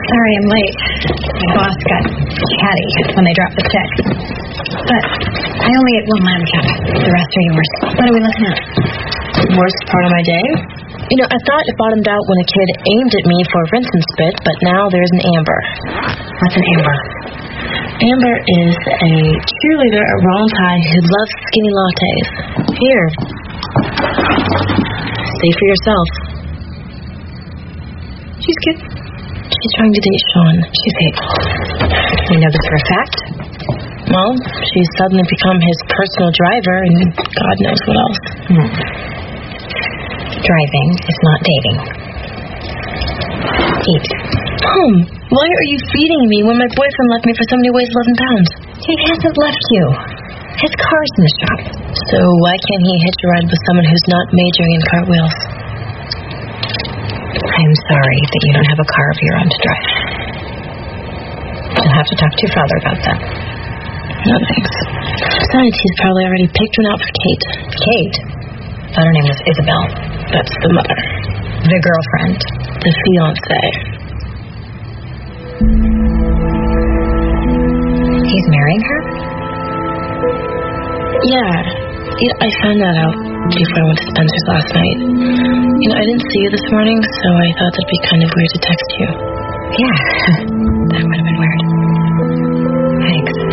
Sorry I'm late. My boss got chatty when they dropped the check. But I only ate one lamb chop. The rest are yours. What are we looking at? Worst part of my day? You know, I thought it bottomed out when a kid aimed at me for rinse and spit, but now there's an Amber. What's an Amber? Amber is a cheerleader at Rollins High who loves skinny lattes. Here. See for yourself. She's good. She's trying to date Sean. She's hateful. You know this for a fact? Well, she's suddenly become his personal driver and God knows what else. Driving is not dating. Eat. Mom, why are you feeding me when my boyfriend left me for somebody who weighs 11 pounds? He hasn't left you. His car's in the shop. So why can't he hitch a ride with someone who's not majoring in cartwheels? I'm sorry that you don't have a car of your own to drive. You'll have to talk to your father about that. No thanks. Besides, he's probably already picked one out for Kate. Kate? I thought her name was Isabel. That's the mother. The girlfriend. The fiancé. He's marrying her? Yeah. I found that out before I went to Spencer's last night. You know, I didn't see you this morning, so I thought that'd be kind of weird to text you. Yeah. That would have